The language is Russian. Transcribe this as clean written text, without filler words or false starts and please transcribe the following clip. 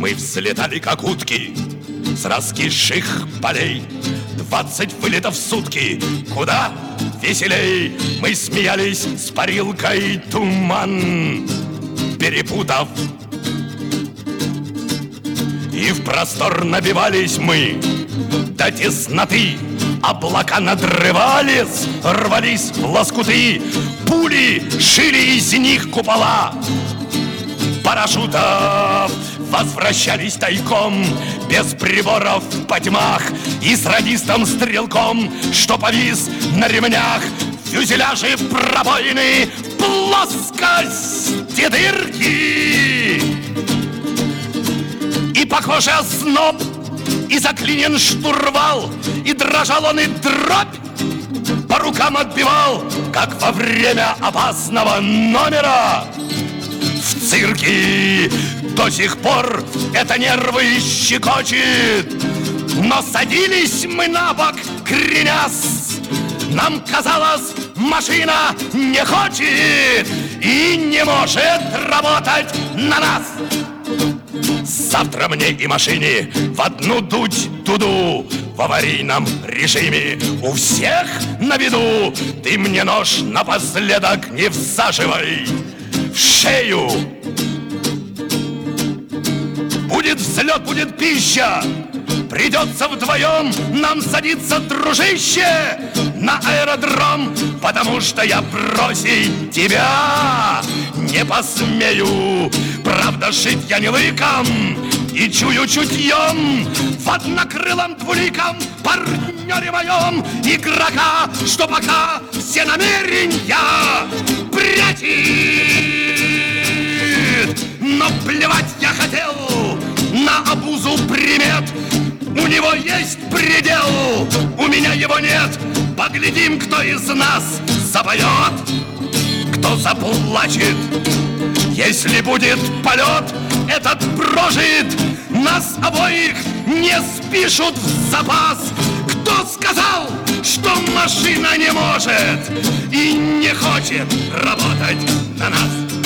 Мы взлетали, как утки, с раскисших полей. 20 вылетов в сутки, куда веселей. Мы смеялись с парилкой туман перепутав, и в простор набивались мы до тесноты. Облака надрывались, рвались в лоскуты, пули шили из них купола парашютов. Возвращались тайком, без приборов по тьмах, и с радистом-стрелком, что повис на ремнях. Фюзеляжи пробоины, плоскости дырки, и, похоже, озноб, и заклинен штурвал, и дрожал он, и дробь по рукам отбивал, как во время опасного номера в цирке. До сих пор это нервы щекочет, но садились мы на бок, кренясь. Нам казалось, машина не хочет и не может работать на нас. Завтра мне и машине в одну дуть дуду в аварийном режиме. У всех на виду. Ты мне нож напоследок не всаживай в шею. Будет взлет, будет пища. Придется вдвоем нам садиться, дружище, на аэродром, потому что я бросить тебя не посмею. Правда, жить я не лыком и чую чутьем в однокрылом двуликом партнере моем игрока, что пока все намерения прячет. Но плевать я хотел на обузу примет. У него есть предел, у меня его нет. Поглядим, кто из нас запоет, кто заплачет. Если будет полет этот прожит, нас обоих не спишут в запас. Кто сказал, что машина не может и не хочет работать на нас?